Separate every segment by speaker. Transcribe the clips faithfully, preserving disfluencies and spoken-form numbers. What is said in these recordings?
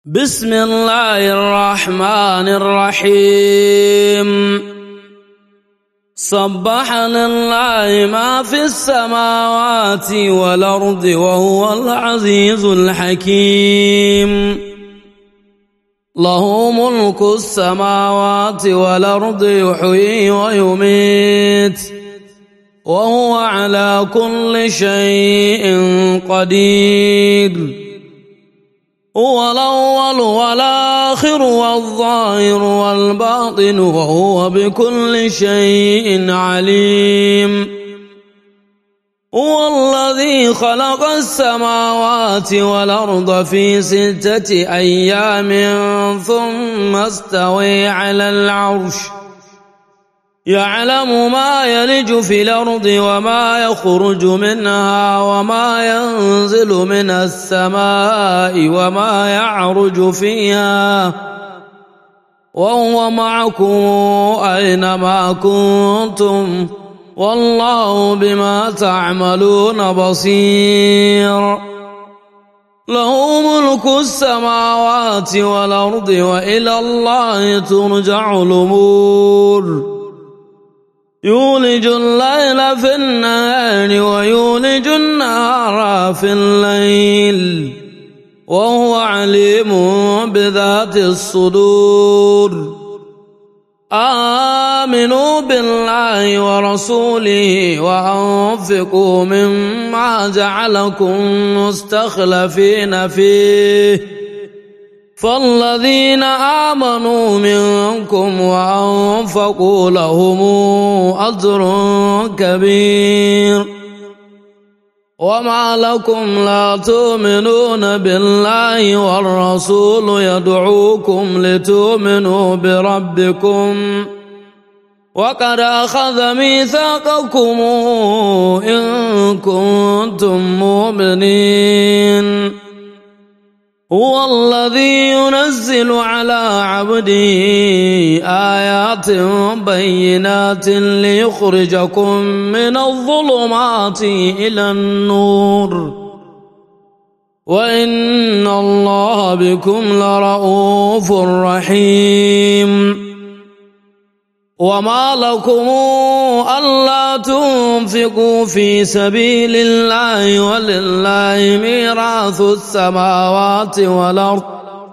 Speaker 1: بسم الله الرحمن الرحيم. سبح لله ما في السماوات والأرض وهو العزيز الحكيم. له ملك السماوات والأرض يحيي ويميت وهو على كل شيء قدير. هو الأول والآخر والظاهر والباطن وهو بكل شيء عليم. هو الذي خلق السماوات والأرض في ستة أيام ثم استوى على العرش يعلم ما يلج في الأرض وما يخرج منها وما ينزل من السماء وما يعرج فيها وهو معكم أينما كنتم والله بما تعملون بصير. له ملك السماوات والأرض وإلى الله ترجع الأمور. يولج الليل في النهار ويولج النهار في الليل وهو عليم بذات الصدور. آمنوا بالله ورسوله وأنفقوا مما جعلكم مستخلفين فيه فالذين آمنوا منكم وأنفقوا لهم أجر كبير. وما لكم لا تؤمنون بالله والرسول يدعوكم لتؤمنوا بربكم وقد أخذ ميثاقكم إن كنتم مؤمنين. هو الذي ينزل على عبده آيات بينات ليخرجكم من الظلمات إلى النور وإن الله بكم لرؤوف رحيم. وما لكم ألا تنفقوا في سبيل الله ولله ميراث السماوات والأرض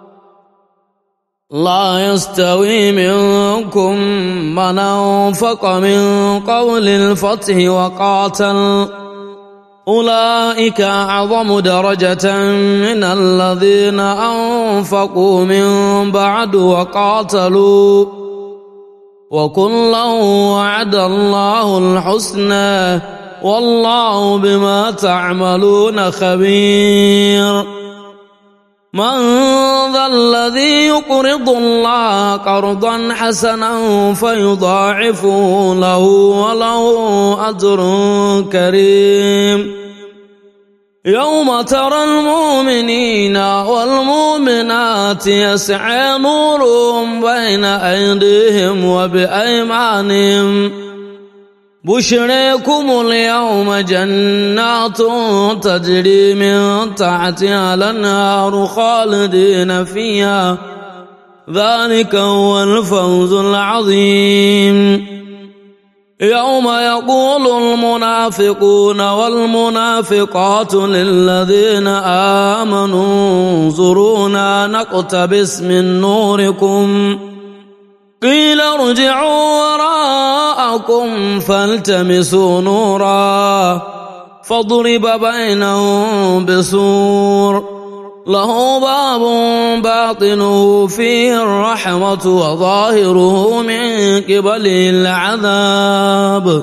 Speaker 1: لا يستوي منكم من أنفق من قبل الفتح وقاتل أولئك أعظم درجة من الذين أنفقوا من بعد وقاتلوا وكلا وعد الله الحسنى والله بما تعملون خبير. من ذا الذي يقرض الله قرضا حسنا فيضاعفه له وله أجر كريم. يوم ترى المؤمنين والمؤمنات يسعى نورهم بين أيديهم وبأيمانهم بشريكم اليوم جنات تجري من تحتها الأنهار خالدين فيها ذلك هو الفوز العظيم. يوم يقول المنافقون والمنافقات للذين آمنوا انظرونا نقتبس من نوركم قيل ارجعوا وراءكم فالتمسوا نورا فاضرب بينهم بسور له باب باطنه فيه الرحمة وظاهره من قبله العذاب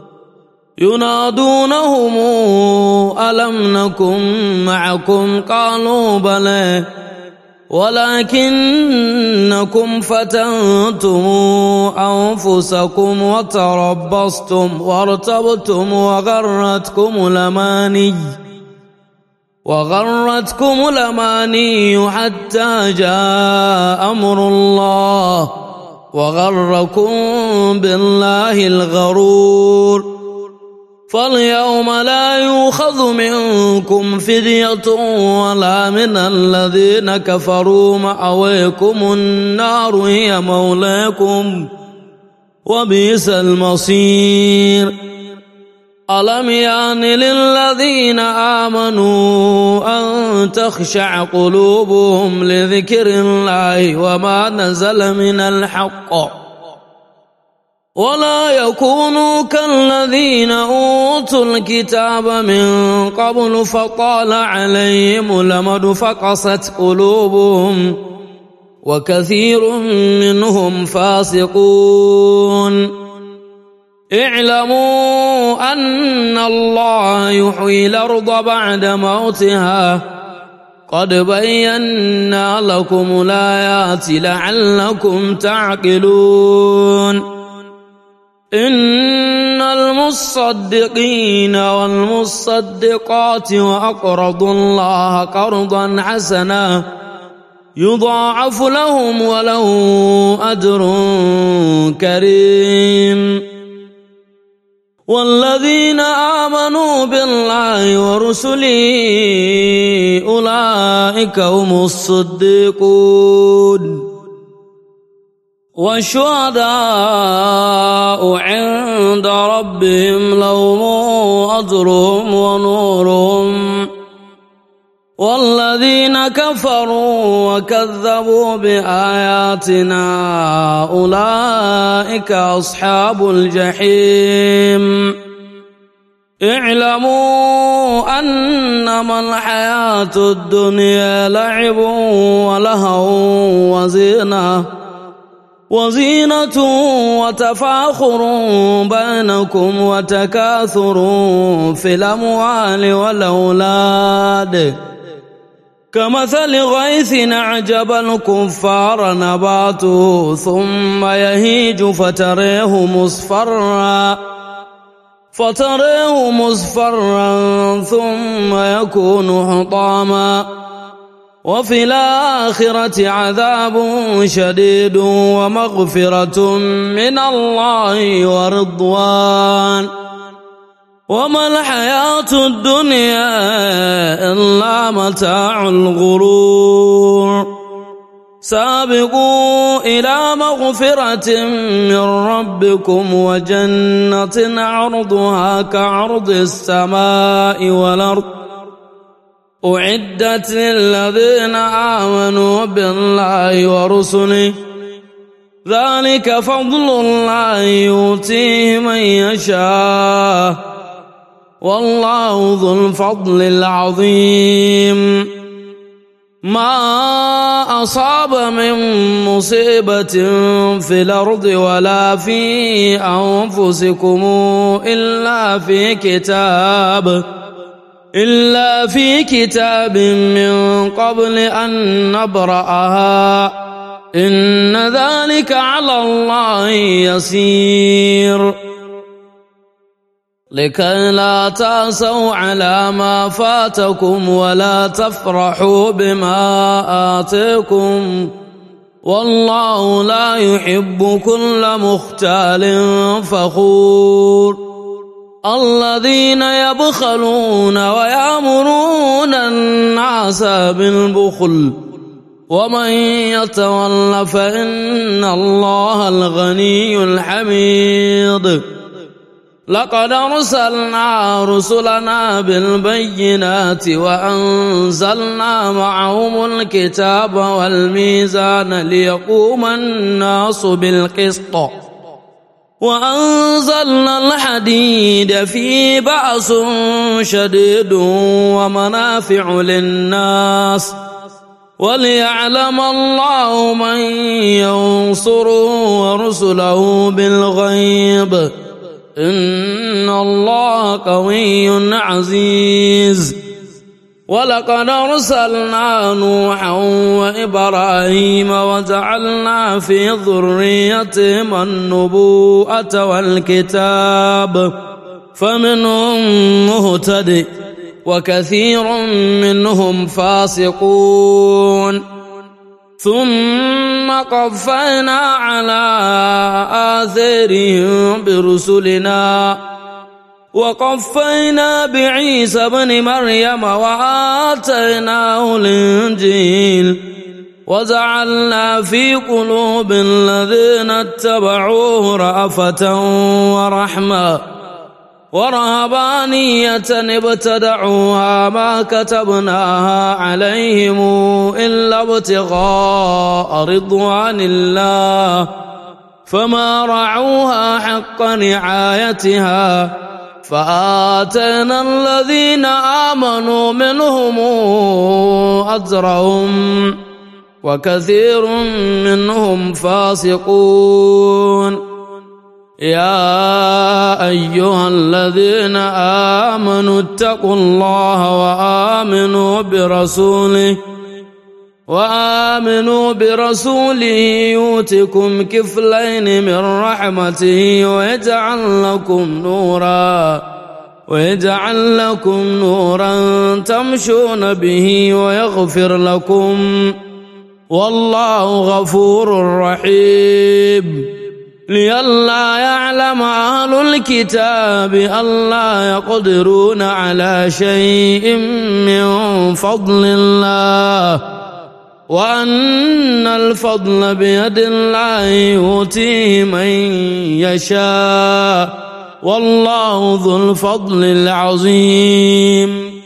Speaker 1: ينادونهم ألم نكن معكم قالوا بلى ولكنكم فتنتم أنفسكم وتربصتم وارتبتم وغرتكم الأماني وغرتكم الأماني حتى جاء أمر الله وغركم بالله الغرور فاليوم لا يؤخذ منكم فدية ولا من الذين كفروا مأويكم النار هي مولاكم وبئس المصير ألم يأن للذين آمنوا أن تخشع قلوبهم لذكر الله وما نزل من الحق ولا يكونوا كالذين أوتوا الكتاب من قبل فطال عليهم الأمد فقست قلوبهم وكثير منهم فاسقون اعلموا أن الله يحيي الأرض بعد موتها قد بينا لكم الآيات لعلكم تعقلون إن المصدقين والمصدقات وأقرضوا الله قرضا حسنا يضاعف لهم ولهم أجر كريم والذين آمنوا بالله ورسله أولئك هم الصديقون والشهداء عند ربهم لهم أجرهم ونورهم والذين كفروا وكذبوا بآياتنا أولئك أصحاب الجحيم اعلموا أنما الحياة الدنيا لعب ولهو وزينة وزينة وتفاخر بينكم وتكاثر في الأموال والأولاد كمثل غيث أعجب الكفار نباته ثم يهيج فتريه مصفرا فتريه مصفرا ثم يكون حطاما وفي الآخرة عذاب شديد ومغفرة من الله ورضوان وما الحياة الدنيا إلا متاع الغرور سابقوا إلى مغفرة من ربكم وجنة عرضها كعرض السماء والأرض أعدت للذين آمنوا بالله ورسله ذلك فضل الله يؤتيه من يشاء والله ذو الفضل العظيم ما أصاب من مصيبة في الأرض ولا في أنفسكم إلا في كتاب إلا في كتاب من قبل أن نبرأها إن ذلك على الله يسير لكي لا تأسوا على ما فاتكم ولا تفرحوا بما آتيكم والله لا يحب كل مختال فخور الذين يبخلون ويأمرون الناس بالبخل ومن يتول فإن الله الغني الحميد لقد أرسلنا رسلنا بالبينات وأنزلنا معهم الكتاب والميزان ليقوم الناس بالقسط وأنزلنا الحديد فيه بأس شديد ومنافع للناس وليعلم الله من ينصره ورسله بالغيب إن الله قوي عزيز ولقد أرسلنا نوحا وإبراهيم وجعلنا في ذريتهما النبوءة والكتاب فمنهم مهتد وكثير منهم فاسقون ثم قفينا على آثارهم برسلنا وقفينا بعيسى ابن مريم وآتيناه الإنجيل وجعلنا في قلوب الذين اتبعوه رأفة ورحمة ورهبانية ابتدعوها ما كتبناها عليهم إلا ابتغاء رضوان الله فما رعوها حق رعايتها فآتينا الذين آمنوا منهم أجرهم وكثير منهم فاسقون. يا أيها الذين آمنوا اتقوا الله وآمنوا برسوله وآمنوا برسوله يؤتكم كفلين من رحمته ويجعل لكم نورا ويجعل لكم نورا تمشون به ويغفر لكم والله غفور رحيم. لئلا يعلم أهل الكتاب ألا يقدرون على شيء من فضل الله وأن الفضل بيد الله يؤتيه من يشاء والله ذو الفضل العظيم.